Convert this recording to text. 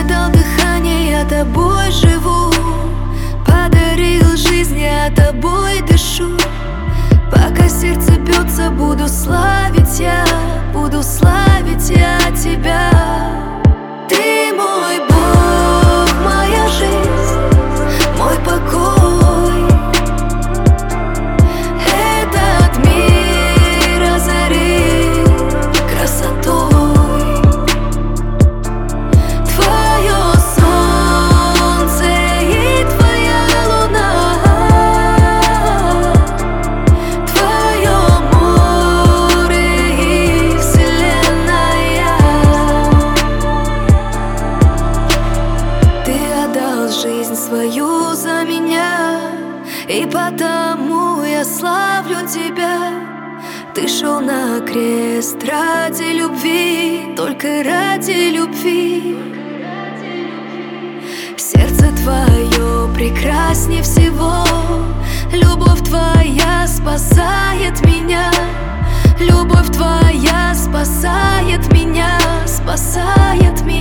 дал дыхание, я тобой живу. Подарил жизнь, я тобой дышу. Пока сердце бьется, буду славить я тебя. Ты мой Бог, моя жизнь, мой покой. Этот мир озарит красотой. Твое солнце и твоя луна, твое море и вселенная. Ты отдал жизнь свою за меня, и потому я славлю тебя. Ты шел на крест ради любви, только ради любви. Сердце твое прекраснее всего. Любовь твоя спасает меня. Любовь твоя спасает меня, спасает меня.